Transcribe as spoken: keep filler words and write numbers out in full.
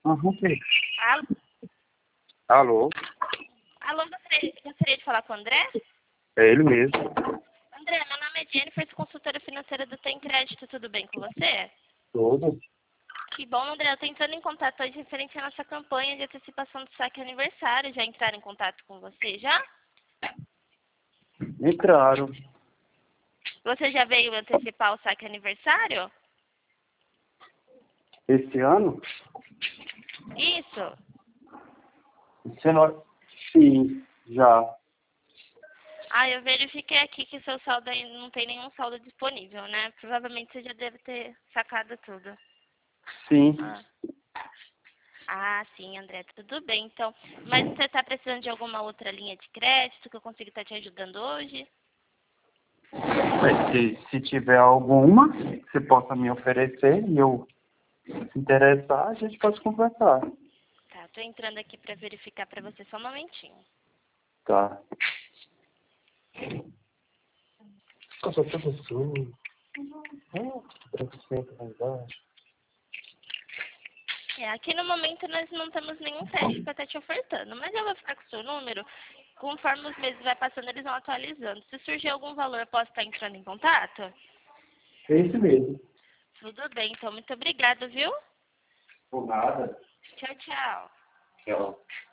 Aham, ok. Alô? Alô? Alô, gostaria, gostaria de falar com o André? É ele mesmo. André, meu nome é Jennifer, sou consultora financeira do Tem Crédito, tudo bem com você? Tudo? Que bom, André, eu tô entrando em contato hoje referente à nossa campanha de antecipação do saque aniversário. Já entraram em contato com você, já? Entraram. Você já veio antecipar o saque aniversário? Esse ano? Isso. Você não... Sim, já. Ah, eu verifiquei aqui que seu saldo aí não tem nenhum saldo disponível, né? Provavelmente você já deve ter sacado tudo. Sim. Ah, ah sim, André, tudo bem, então. Mas você está precisando de alguma outra linha de crédito que eu consiga estar te ajudando hoje? Mas se, se tiver alguma que você possa me oferecer e eu se interessar, a gente pode conversar. Tá, tô entrando aqui para verificar para você só um momentinho. Tá. Nossa, professor. É, aqui no momento nós não temos nenhum teste para estar te ofertando, mas eu vou ficar com o seu número. Conforme os meses vai passando, eles vão atualizando. Se surgir algum valor, eu posso estar entrando em contato? É isso mesmo. Tudo bem, então muito obrigada, viu? Por nada. Tchau, tchau. Tchau.